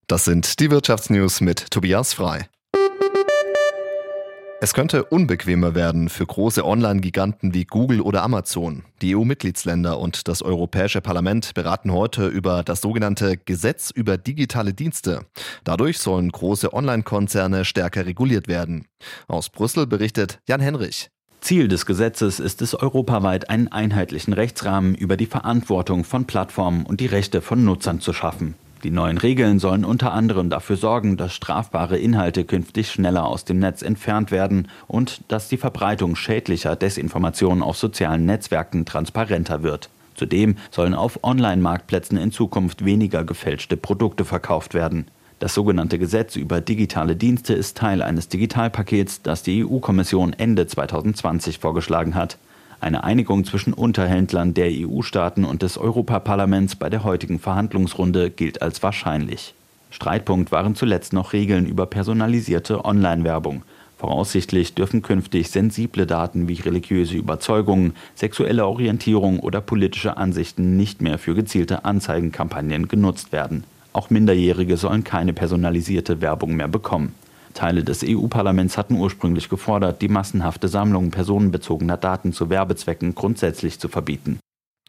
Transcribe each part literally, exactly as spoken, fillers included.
Das sind die Wirtschaftsnews mit Tobias Frei. Es könnte unbequemer werden für große Online-Giganten wie Google oder Amazon. Die E U-Mitgliedsländer und das Europäische Parlament beraten heute über das sogenannte Gesetz über digitale Dienste. Dadurch sollen große Online-Konzerne stärker reguliert werden. Aus Brüssel berichtet Jan Henrich. Ziel des Gesetzes ist es, europaweit einen einheitlichen Rechtsrahmen über die Verantwortung von Plattformen und die Rechte von Nutzern zu schaffen. Die neuen Regeln sollen unter anderem dafür sorgen, dass strafbare Inhalte künftig schneller aus dem Netz entfernt werden und dass die Verbreitung schädlicher Desinformationen auf sozialen Netzwerken transparenter wird. Zudem sollen auf Online-Marktplätzen in Zukunft weniger gefälschte Produkte verkauft werden. Das sogenannte Gesetz über digitale Dienste ist Teil eines Digitalpakets, das die E U-Kommission Ende zweitausendzwanzig vorgeschlagen hat. Eine Einigung zwischen Unterhändlern der E U-Staaten und des Europaparlaments bei der heutigen Verhandlungsrunde gilt als wahrscheinlich. Streitpunkt waren zuletzt noch Regeln über personalisierte Online-Werbung. Voraussichtlich dürfen künftig sensible Daten wie religiöse Überzeugungen, sexuelle Orientierung oder politische Ansichten nicht mehr für gezielte Anzeigenkampagnen genutzt werden. Auch Minderjährige sollen keine personalisierte Werbung mehr bekommen. Teile des E U-Parlaments hatten ursprünglich gefordert, die massenhafte Sammlung personenbezogener Daten zu Werbezwecken grundsätzlich zu verbieten.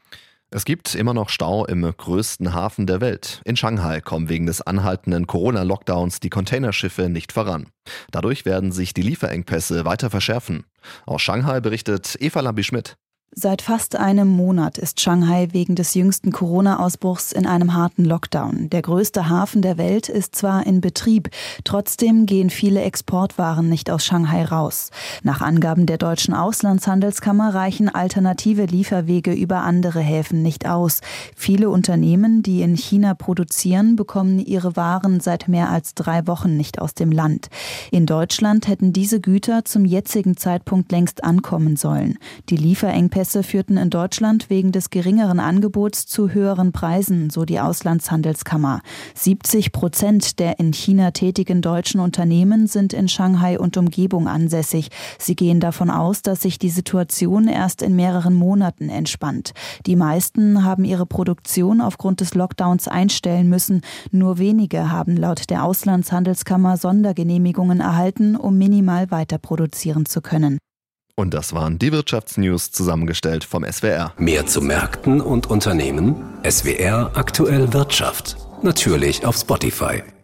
Es gibt immer noch Stau im größten Hafen der Welt. In Shanghai kommen wegen des anhaltenden Corona-Lockdowns die Containerschiffe nicht voran. Dadurch werden sich die Lieferengpässe weiter verschärfen. Aus Shanghai berichtet Eva Lambi-Schmidt. Seit fast einem Monat ist Shanghai wegen des jüngsten Corona-Ausbruchs in einem harten Lockdown. Der größte Hafen der Welt ist zwar in Betrieb, trotzdem gehen viele Exportwaren nicht aus Shanghai raus. Nach Angaben der deutschen Auslandshandelskammer reichen alternative Lieferwege über andere Häfen nicht aus. Viele Unternehmen, die in China produzieren, bekommen ihre Waren seit mehr als drei Wochen nicht aus dem Land. In Deutschland hätten diese Güter zum jetzigen Zeitpunkt längst ankommen sollen. Die Lieferengpässe führten in Deutschland wegen des geringeren Angebots zu höheren Preisen, so die Auslandshandelskammer. siebzig Prozent der in China tätigen deutschen Unternehmen sind in Shanghai und Umgebung ansässig. Sie gehen davon aus, dass sich die Situation erst in mehreren Monaten entspannt. Die meisten haben ihre Produktion aufgrund des Lockdowns einstellen müssen. Nur wenige haben laut der Auslandshandelskammer Sondergenehmigungen erhalten, um minimal weiter produzieren zu können. Und das waren die Wirtschaftsnews, zusammengestellt vom S W R. Mehr zu Märkten und Unternehmen? S W R Aktuell Wirtschaft. Natürlich auf Spotify.